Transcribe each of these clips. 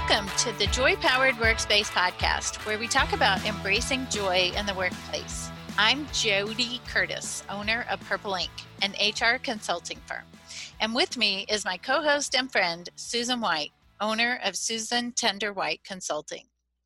Welcome to the Joy Powered Workspace podcast, where we talk about embracing joy in the workplace. I'm Jody Curtis, owner of Purple Ink, an HR consulting firm. And with me is my co-host and friend, Susan White, owner of Susan Tender White Consulting.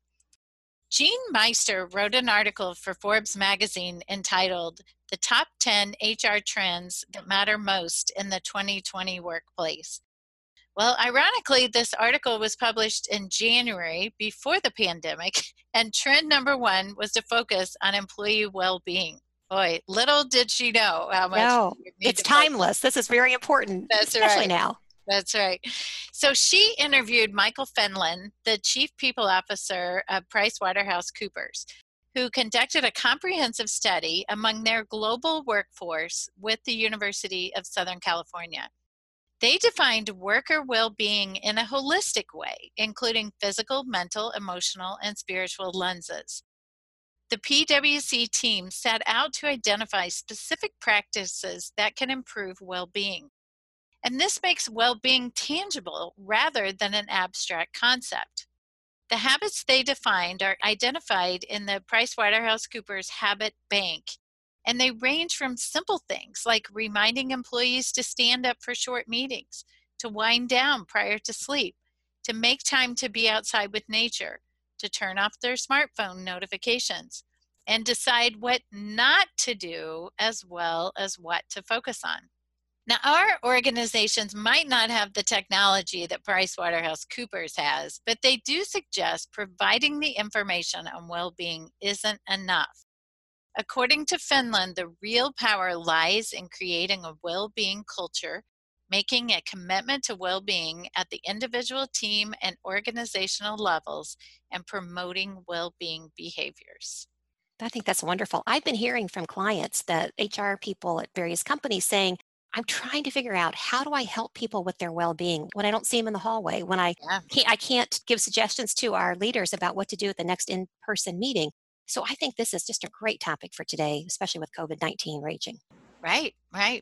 Jean Meister wrote an article for Forbes magazine entitled The Top 10 HR Trends That Matter Most in the 2020 Workplace. Well, ironically, this article was published in January before the pandemic, and trend number one was to focus on employee well-being. Boy, little did she know how much. No, it's timeless. This is very important, especially now. That's right. So she interviewed Michael Fenlon, the Chief People Officer of PricewaterhouseCoopers, who conducted a comprehensive study among their global workforce with the University of Southern California. They defined worker well-being in a holistic way, including physical, mental, emotional, and spiritual lenses. The PwC team set out to identify specific practices that can improve well-being. And this makes well-being tangible rather than an abstract concept. The habits they defined are identified in the PricewaterhouseCoopers Habit Bank, and they range from simple things like reminding employees to stand up for short meetings, to wind down prior to sleep, to make time to be outside with nature, to turn off their smartphone notifications, and decide what not to do as well as what to focus on. Now, our organizations might not have the technology that PricewaterhouseCoopers has, but they do suggest providing the information on well-being isn't enough. According to Fenlon, the real power lies in creating a well-being culture, making a commitment to well-being at the individual, team, and organizational levels, and promoting well-being behaviors. I think that's wonderful. I've been hearing from clients that HR people at various companies saying, I'm trying to figure out how do I help people with their well-being when I don't see them in the hallway, when I can't give suggestions to our leaders about what to do at the next in-person meeting. So I think this is just a great topic for today, especially with COVID-19 raging. Right.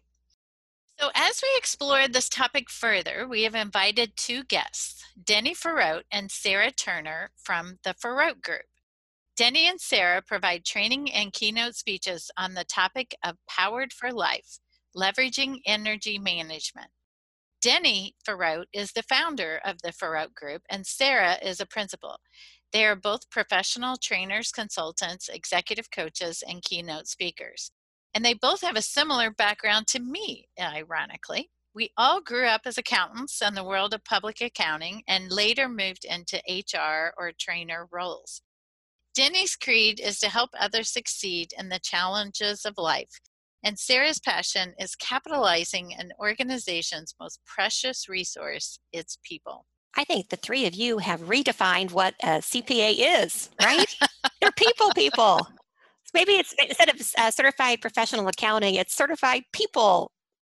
So as we explore this topic further, we have invited two guests, Denny Farrote and Sarah Turner from the Farrote Group. Denny and Sarah provide training and keynote speeches on the topic of Powered for Life, leveraging energy management. Denny Farrote is the founder of the Farrote Group, and Sarah is a principal. They are both professional trainers, consultants, executive coaches, and keynote speakers. And they both have a similar background to me, ironically. We all grew up as accountants in the world of public accounting and later moved into HR or trainer roles. Denny's creed is to help others succeed in the challenges of life. And Sarah's passion is capitalizing an organization's most precious resource, its people. I think the three of you have redefined what a CPA is, right? They're people. So maybe it's instead of certified professional accounting, it's certified people.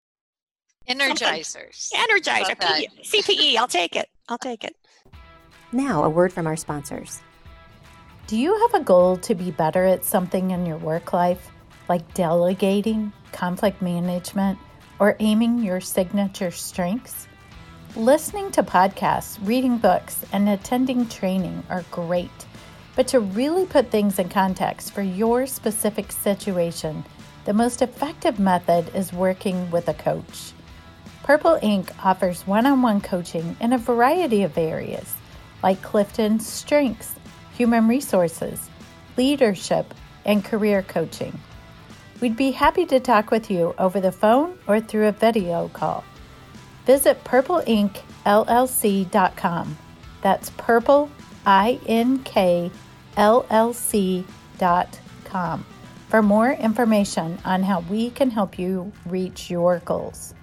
Energizers. Energizer, CPE, I'll take it. Now, a word from our sponsors. Do you have a goal to be better at something in your work life, like delegating, conflict management, or aiming your signature strengths? Listening to podcasts, reading books, and attending training are great, but to really put things in context for your specific situation, the most effective method is working with a coach. Purple Ink offers one-on-one coaching in a variety of areas, like Clifton's Strengths, Human Resources, Leadership, and Career Coaching. We'd be happy to talk with you over the phone or through a video call. Visit purpleinkllc.com. That's purpleinkllc.com for more information on how we can help you reach your goals.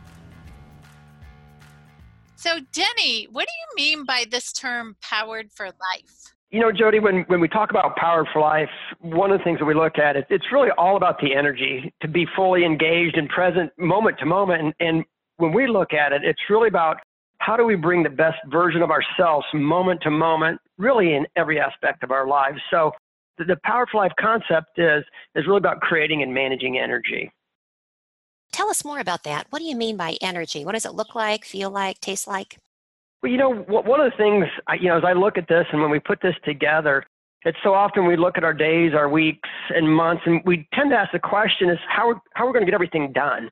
So, Denny, what do you mean by this term, powered for life? You know, Jody, when we talk about Powered for Life, one of the things that we look at, it's really all about the energy to be fully engaged and present moment to moment. And when we look at it, it's really about how do we bring the best version of ourselves moment to moment, really in every aspect of our lives. So the Powered for Life concept is really about creating and managing energy. Tell us more about that. What do you mean by energy? What does it look like, feel like, taste like? Well, one of the things, as I look at this and when we put this together, it's so often we look at our days, our weeks and months, and we tend to ask the question is how we're going to get everything done.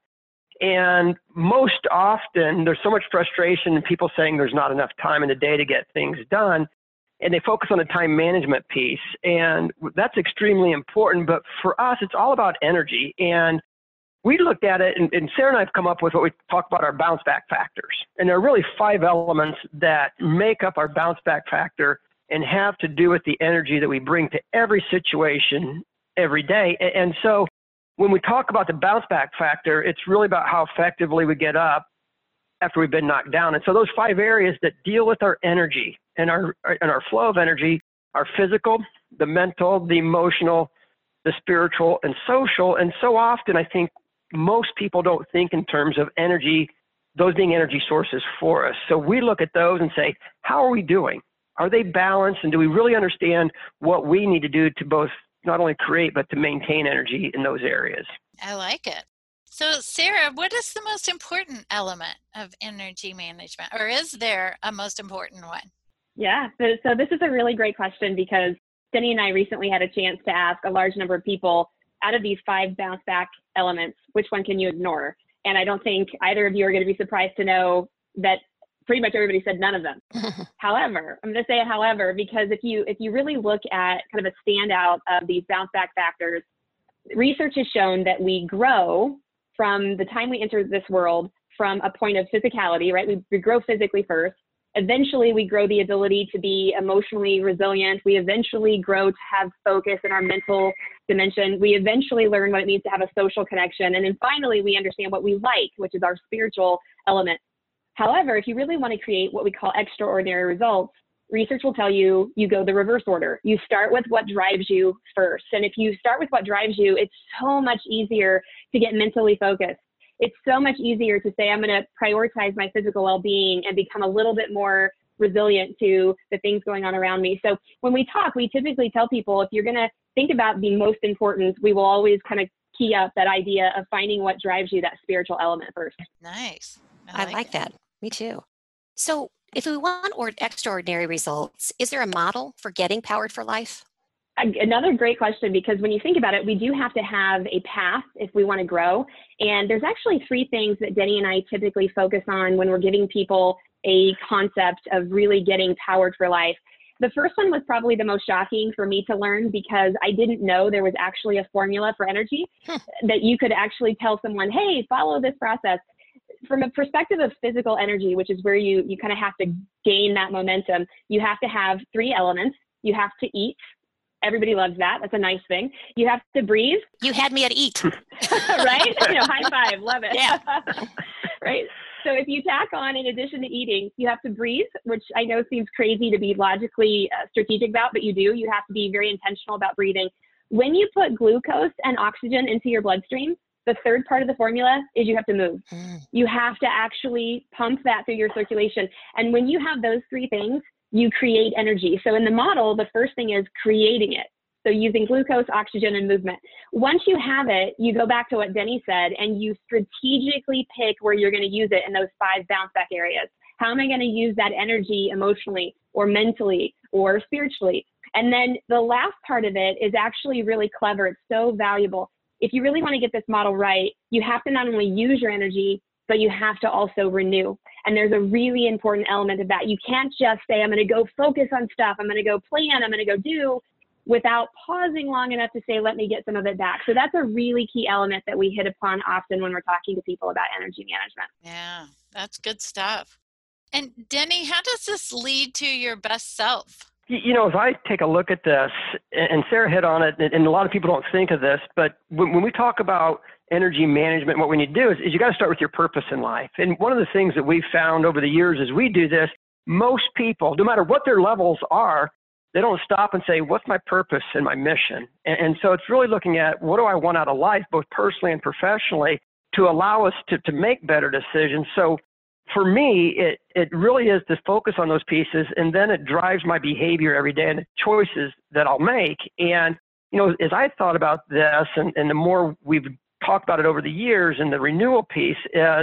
And most often there's so much frustration and people saying there's not enough time in the day to get things done. And they focus on the time management piece. And that's extremely important. But for us, it's all about energy. And we looked at it, and Sarah and I have come up with what we talk about our bounce back factors. And there are really 5 elements that make up our bounce back factor and have to do with the energy that we bring to every situation every day. And so when we talk about the bounce back factor, it's really about how effectively we get up after we've been knocked down. And so those 5 areas that deal with our energy and our flow of energy are physical, the mental, the emotional, the spiritual, and social. And so often I think most people don't think in terms of energy, those being energy sources for us. So we look at those and say, how are we doing? Are they balanced? And do we really understand what we need to do to both not only create, but to maintain energy in those areas? I like it. So Sarah, what is the most important element of energy management, or is there a most important one? Yeah, so this is a really great question because Denny and I recently had a chance to ask a large number of people, out of these 5 bounce back elements, which one can you ignore? And I don't think either of you are going to be surprised to know that pretty much everybody said none of them. However, I'm going to say however, because if you really look at kind of a standout of these bounce back factors, research has shown that we grow from the time we enter this world from a point of physicality, right? We grow physically first. Eventually, we grow the ability to be emotionally resilient. We eventually grow to have focus in our mental dimension. We eventually learn what it means to have a social connection. And then finally, we understand what we like, which is our spiritual element. However, if you really want to create what we call extraordinary results, research will tell you, you go the reverse order. You start with what drives you first. And if you start with what drives you, it's so much easier to get mentally focused. It's so much easier to say, I'm going to prioritize my physical well-being and become a little bit more resilient to the things going on around me. So when we talk, we typically tell people, if you're going to think about the most important, we will always kind of key up that idea of finding what drives you, that spiritual element first. Nice. I like that. Me too. So if we want extraordinary results, is there a model for getting powered for life? Another great question, because when you think about it, we do have to have a path if we want to grow. And there's actually 3 things that Denny and I typically focus on when we're giving people a concept of really getting powered for life. The first one was probably the most shocking for me to learn because I didn't know there was actually a formula for energy that you could actually tell someone, hey, follow this process. From a perspective of physical energy, which is where you kind of have to gain that momentum, you have to have 3 elements. You have to eat. Everybody loves that. That's a nice thing. You have to breathe. You had me at eat. Right? High five. Love it. Yeah. Right? So if you tack on, in addition to eating, you have to breathe, which I know seems crazy to be logically strategic about, but you do. You have to be very intentional about breathing. When you put glucose and oxygen into your bloodstream, the third part of the formula is you have to move. You have to actually pump that through your circulation. And when you have those 3 things, you create energy. So in the model, the first thing is creating it. So using glucose, oxygen, and movement. Once you have it, you go back to what Denny said, and you strategically pick where you're going to use it in those 5 bounce back areas. How am I going to use that energy emotionally or mentally or spiritually? And then the last part of it is actually really clever. It's so valuable. If you really want to get this model right, you have to not only use your energy, but you have to also renew. And there's a really important element of that. You can't just say, I'm going to go focus on stuff. I'm going to go plan. I'm going to go do, without pausing long enough to say, let me get some of it back. So that's a really key element that we hit upon often when we're talking to people about energy management. Yeah, that's good stuff. And Denny, how does this lead to your best self? As I take a look at this, and Sarah hit on it, and a lot of people don't think of this, but when we talk about energy management, what we need to do is you got to start with your purpose in life. And one of the things that we've found over the years as we do this, most people, no matter what their levels are, they don't stop and say, what's my purpose and my mission? And so it's really looking at what do I want out of life, both personally and professionally, to allow us to make better decisions. So for me, it really is to focus on those pieces, and then it drives my behavior every day and the choices that I'll make. And, as I thought about this, and the more we've talked about it over the years, and the renewal piece is,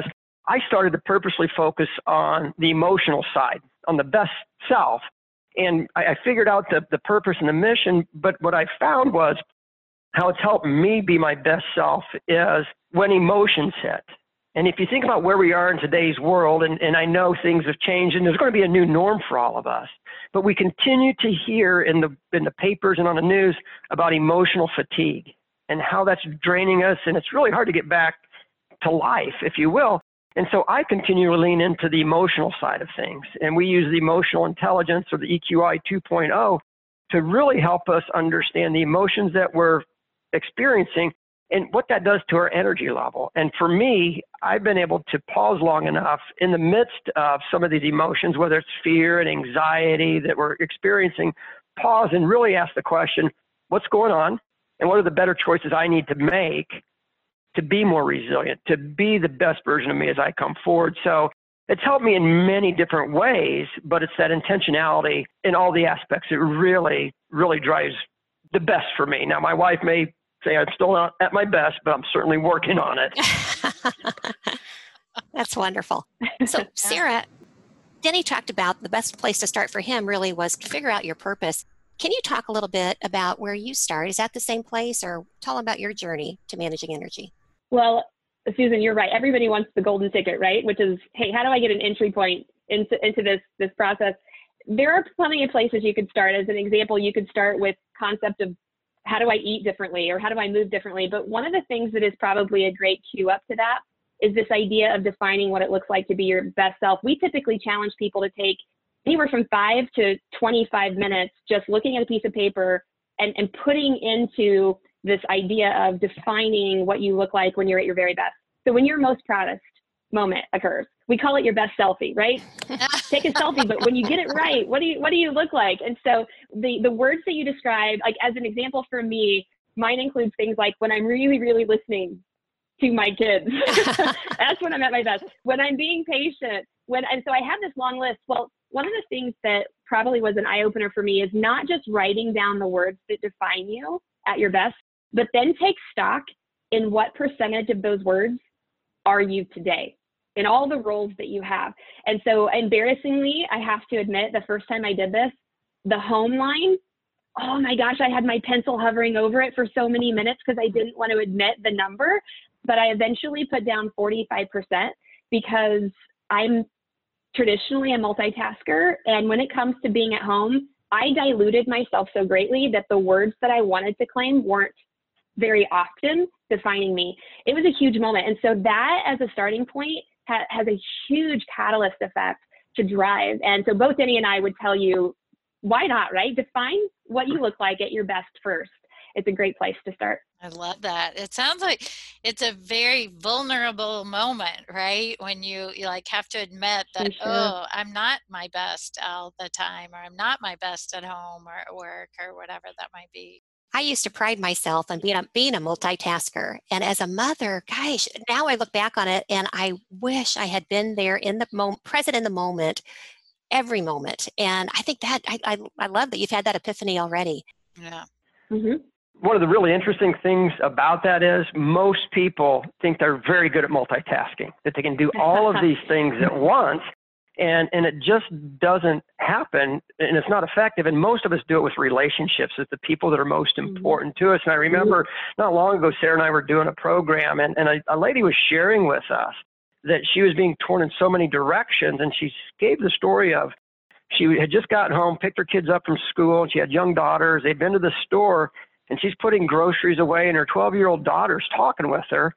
I started to purposely focus on the emotional side, on the best self. And I figured out the purpose and the mission, but what I found was how it's helped me be my best self is when emotions hit. And if you think about where we are in today's world, and I know things have changed and there's going to be a new norm for all of us, but we continue to hear in the papers and on the news about emotional fatigue and how that's draining us. And it's really hard to get back to life, if you will. And so I continue to lean into the emotional side of things. And we use the emotional intelligence, or the EQI 2.0, to really help us understand the emotions that we're experiencing and what that does to our energy level. And for me, I've been able to pause long enough in the midst of some of these emotions, whether it's fear and anxiety that we're experiencing, pause and really ask the question, what's going on? And what are the better choices I need to make to be more resilient, to be the best version of me as I come forward? So it's helped me in many different ways, but it's that intentionality in all the aspects that really, really drives the best for me. Now, my wife may say I'm still not at my best, but I'm certainly working on it. That's wonderful. So, Sarah, Denny talked about the best place to start for him really was to figure out your purpose. Can you talk a little bit about where you start? Is that the same place, or tell about your journey to managing energy? Well, Susan, you're right. Everybody wants the golden ticket, right? Which is, hey, how do I get an entry point into this process? There are plenty of places you could start. As an example, you could start with concept of how do I eat differently, or how do I move differently? But one of the things that is probably a great cue up to that is this idea of defining what it looks like to be your best self. We typically challenge people to take anywhere from 5 to 25 minutes just looking at a piece of paper and putting into this idea of defining what you look like when you're at your very best. So when your most proudest moment occurs, we call it your best selfie, right? Take a selfie, but when you get it right, what do you look like? And so the words that you describe, like as an example for me, mine includes things like when I'm really, really listening to my kids. That's when I'm at my best. When I'm being patient, and so I have this long list. Well, one of the things that probably was an eye-opener for me is not just writing down the words that define you at your best, but then take stock in what percentage of those words are you today, in all the roles that you have. And so embarrassingly, I have to admit, the first time I did this, the home line, oh my gosh, I had my pencil hovering over it for so many minutes because I didn't want to admit the number, but I eventually put down 45% because I'm traditionally a multitasker. And when it comes to being at home, I diluted myself so greatly that the words that I wanted to claim weren't very often defining me. It was a huge moment. And so that as a starting point has a huge catalyst effect to drive. And so both Denny and I would tell you, why not, right? Define what you look like at your best first. It's a great place to start. I love that. It sounds like it's a very vulnerable moment, right? When you like have to admit that, Sure. oh, I'm not my best all the time, or I'm not my best at home or at work or whatever that might be. I used to pride myself on being a multitasker. And as a mother, gosh, now I look back on it and I wish I had been there in the moment, present in the moment, every moment. And I think that I love that you've had that epiphany already. Yeah. Mm-hmm. One of the really interesting things about that is most people think they're very good at multitasking, that they can do all of these things at once. And it just doesn't happen, and it's not effective. And most of us do it with relationships, with the people that are most important to us. And I remember not long ago, Sarah and I were doing a program, and a lady was sharing with us that she was being torn in so many directions. And she gave the story of she had just gotten home, picked her kids up from school, and she had young daughters. They'd been to the store, and she's putting groceries away, and her 12-year-old daughter's talking with her.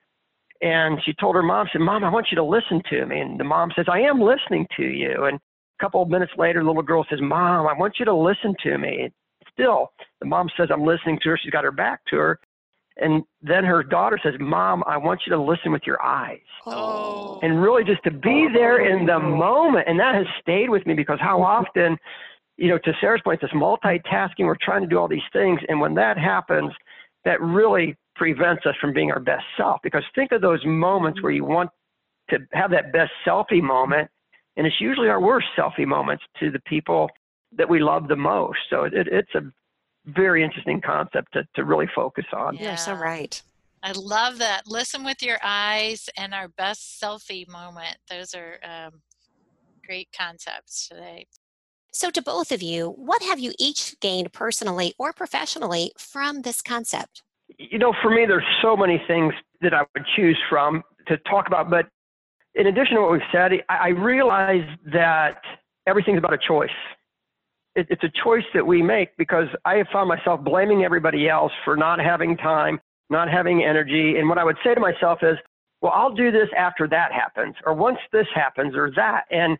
And she told her mom, she said, "Mom, I want you to listen to me." And the mom says, "I am listening to you." And a couple of minutes later, the little girl says, "Mom, I want you to listen to me." Still, the mom says, "I'm listening to her." She's got her back to her. And then her daughter says, "Mom, I want you to listen with your eyes." Oh. And really just to be there in the moment. And that has stayed with me because how often, to Sarah's point, this multitasking, we're trying to do all these things. And when that happens, that really prevents us from being our best self. Because think of those moments where you want to have that best selfie moment, and it's usually our worst selfie moments to the people that we love the most. So it's a very interesting concept to really focus on. You're so right. I love that. Listen with your eyes and our best selfie moment. Those are great concepts today. So, to both of you, what have you each gained personally or professionally from this concept? For me, there's so many things that I would choose from to talk about. But in addition to what we've said, I realize that everything's about a choice. It's a choice that we make, because I have found myself blaming everybody else for not having time, not having energy. And what I would say to myself is, well, I'll do this after that happens, or once this happens, or that. And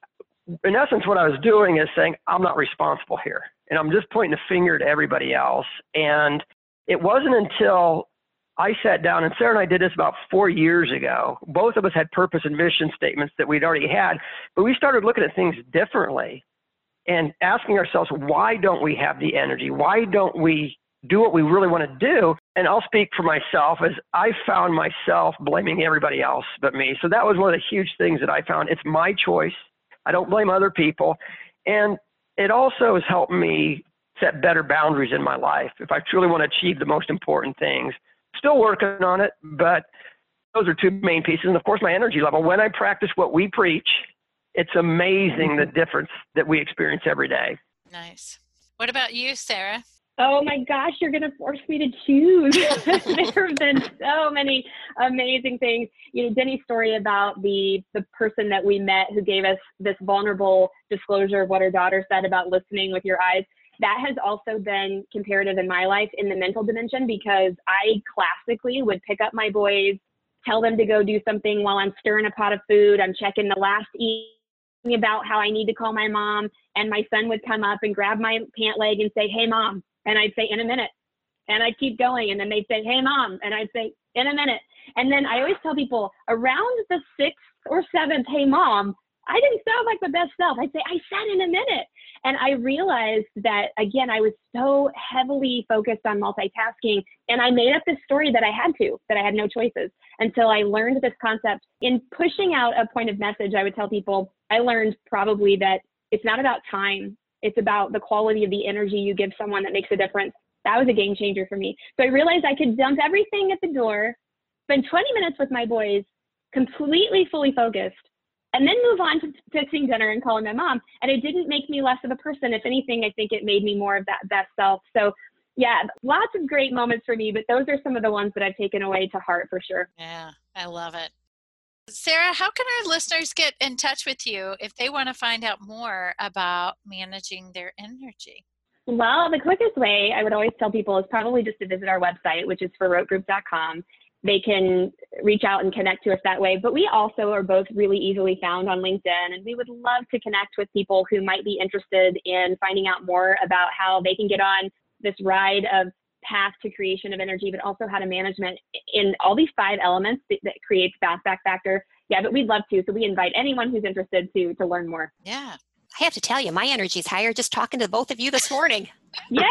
in essence, what I was doing is saying, I'm not responsible here. And I'm just pointing the finger to everybody else. And it wasn't until I sat down, and Sarah and I did this about 4 years ago. Both of us had purpose and mission statements that we'd already had, but we started looking at things differently and asking ourselves, why don't we have the energy? Why don't we do what we really want to do? And I'll speak for myself, as I found myself blaming everybody else but me. So that was one of the huge things that I found. It's my choice. I don't blame other people. And it also has helped me set better boundaries in my life if I truly want to achieve the most important things. Still working on it, but those are two main pieces. And of course, my energy level. When I practice what we preach, it's amazing the difference that we experience every day. Nice. What about you, Sarah? Oh my gosh, you're going to force me to choose. There have been so many amazing things. Denny's story about the person that we met who gave us this vulnerable disclosure of what her daughter said about listening with your eyes. That has also been comparative in my life in the mental dimension, because I classically would pick up my boys, tell them to go do something while I'm stirring a pot of food. I'm checking the last email about how I need to call my mom. And my son would come up and grab my pant leg and say, hey, mom. And I'd say, in a minute. And I'd keep going. And then they'd say, hey, mom. And I'd say, in a minute. And then I always tell people, around the 6th or 7th, hey, mom, I didn't sound like my best self. I'd say, I said in a minute. And I realized that, again, I was so heavily focused on multitasking. And I made up this story that I had no choices, until I learned this concept. In pushing out a point of message, I would tell people, I learned probably that it's not about time. It's about the quality of the energy you give someone that makes a difference. That was a game changer for me. So I realized I could dump everything at the door, spend 20 minutes with my boys, completely fully focused, and then move on to fixing dinner and calling my mom. And it didn't make me less of a person. If anything, I think it made me more of that best self. So yeah, lots of great moments for me, but those are some of the ones that I've taken away to heart for sure. Yeah, I love it. Sarah, how can our listeners get in touch with you if they want to find out more about managing their energy? Well, the quickest way I would always tell people is probably just to visit our website, which is forrotegroup.com. They can reach out and connect to us that way. But we also are both really easily found on LinkedIn, and we would love to connect with people who might be interested in finding out more about how they can get on this ride of path to creation of energy, but also how to management in all these 5 elements that creates bounce back factor. Yeah, but we'd love to. So we invite anyone who's interested to learn more. Yeah. I have to tell you, my energy is higher just talking to both of you this morning. Yay!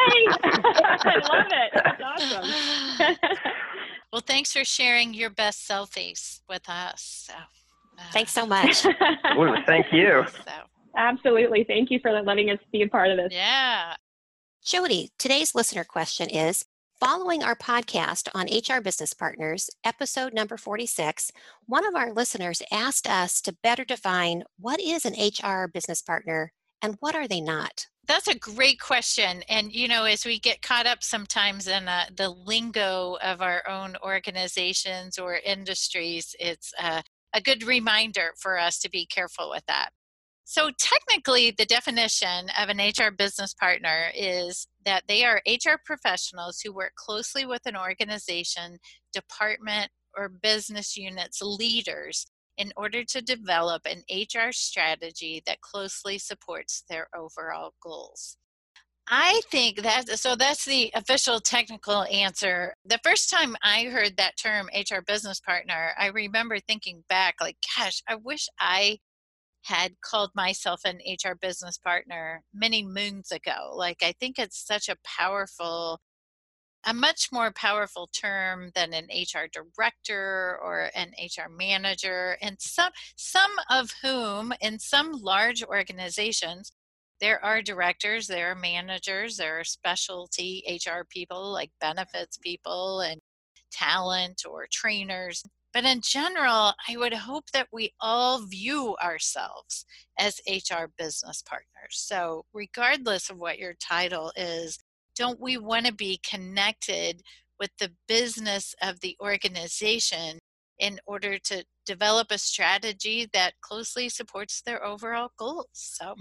I love it. That's awesome. Well, thanks for sharing your best selfies with us. So, thanks so much. Thank you. Absolutely. Thank you for letting us be a part of this. Yeah. Jody, today's listener question is, following our podcast on HR Business Partners, episode number 46, one of our listeners asked us to better define what is an HR business partner and what are they not? That's a great question. And, as we get caught up sometimes in the lingo of our own organizations or industries, it's a good reminder for us to be careful with that. So technically, the definition of an HR business partner is that they are HR professionals who work closely with an organization, department, or business unit's leaders in order to develop an HR strategy that closely supports their overall goals. I think that's the official technical answer. The first time I heard that term, HR business partner, I remember thinking back like, gosh, I wish I had called myself an HR business partner many moons ago. Like, I think it's such a much more powerful term than an HR director or an HR manager, and some of whom in some large organizations, there are directors, there are managers, there are specialty HR people like benefits people and talent or trainers. But in general, I would hope that we all view ourselves as HR business partners. So regardless of what your title is, don't we want to be connected with the business of the organization in order to develop a strategy that closely supports their overall goals? So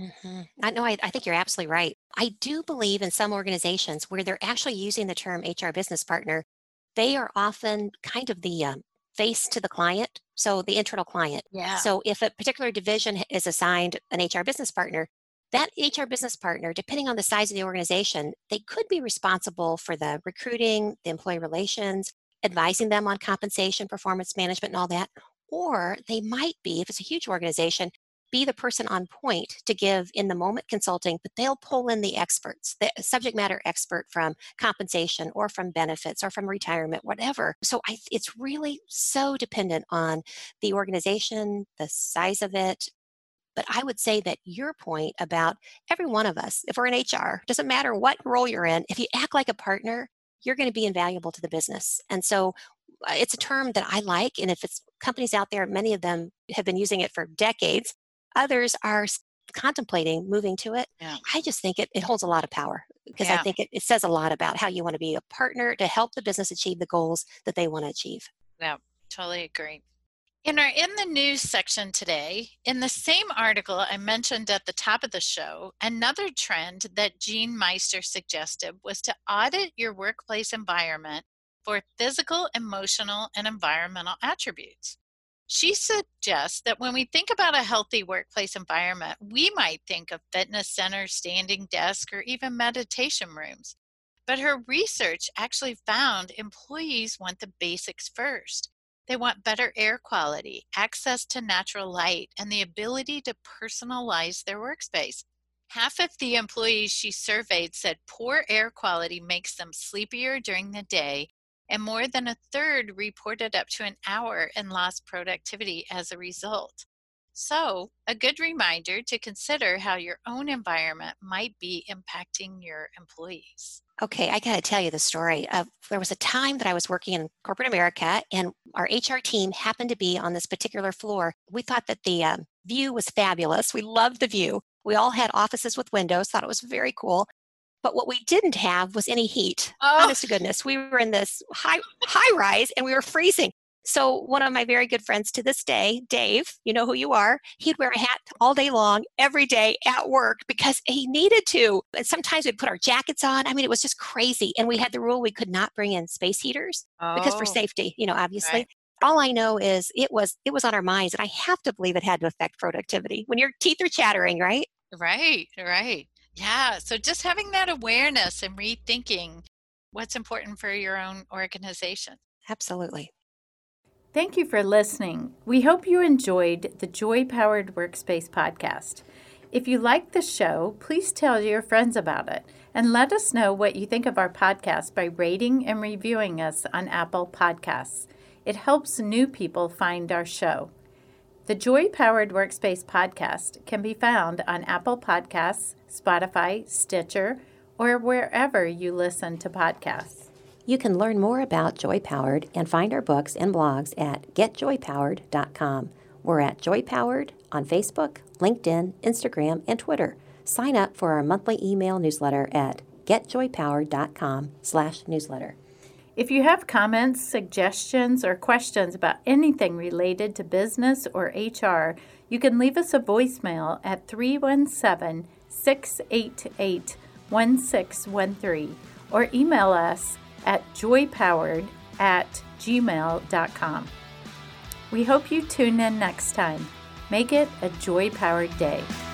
I think you're absolutely right. I do believe in some organizations where they're actually using the term HR business partner, they are often kind of the face to the client, so the internal client. Yeah. So if a particular division is assigned an HR business partner, that HR business partner, depending on the size of the organization, they could be responsible for the recruiting, the employee relations, advising them on compensation, performance management, and all that. Or they might be, if it's a huge organization, be the person on point to give in the moment consulting, but they'll pull in the experts, the subject matter expert from compensation or from benefits or from retirement, whatever. So it's really so dependent on the organization, the size of it. But I would say that your point about every one of us, if we're in HR, doesn't matter what role you're in, if you act like a partner, you're going to be invaluable to the business. And so it's a term that I like. And if it's companies out there, many of them have been using it for decades. Others are contemplating moving to it. Yeah. I just think it holds a lot of power because I think it says a lot about how you want to be a partner to help the business achieve the goals that they want to achieve. Yeah, totally agree. In the news section today, in the same article I mentioned at the top of the show, another trend that Jean Meister suggested was to audit your workplace environment for physical, emotional, and environmental attributes. She suggests that when we think about a healthy workplace environment, we might think of fitness centers, standing desks, or even meditation rooms. But her research actually found employees want the basics first. They want better air quality, access to natural light, and the ability to personalize their workspace. Half of the employees she surveyed said poor air quality makes them sleepier during the day, and more than a third reported up to an hour in lost productivity as a result. So, a good reminder to consider how your own environment might be impacting your employees. Okay, I got to tell you the story. There was a time that I was working in corporate America, and our HR team happened to be on this particular floor. We thought that the view was fabulous. We loved the view. We all had offices with windows, thought it was very cool. But what we didn't have was any heat. Honest to goodness, we were in this high rise, and we were freezing. So one of my very good friends to this day, Dave, you know who you are, he'd wear a hat all day long, every day at work because he needed to. And sometimes we'd put our jackets on. I mean, it was just crazy. And we had the rule we could not bring in space heaters because for safety, obviously. Right. All I know is it was on our minds, and I have to believe it had to affect productivity when your teeth are chattering, right? Right. Yeah. So just having that awareness and rethinking what's important for your own organization. Absolutely. Thank you for listening. We hope you enjoyed the Joy Powered Workspace podcast. If you like the show, please tell your friends about it and let us know what you think of our podcast by rating and reviewing us on Apple Podcasts. It helps new people find our show. The Joy Powered Workspace podcast can be found on Apple Podcasts, Spotify, Stitcher, or wherever you listen to podcasts. You can learn more about Joy Powered and find our books and blogs at getjoypowered.com. We're at Joy Powered on Facebook, LinkedIn, Instagram, and Twitter. Sign up for our monthly email newsletter at getjoypowered.com/newsletter. If you have comments, suggestions, or questions about anything related to business or HR, you can leave us a voicemail at 317-688-1613 or email us at joypowered@gmail.com. We hope you tune in next time. Make it a joy-powered day.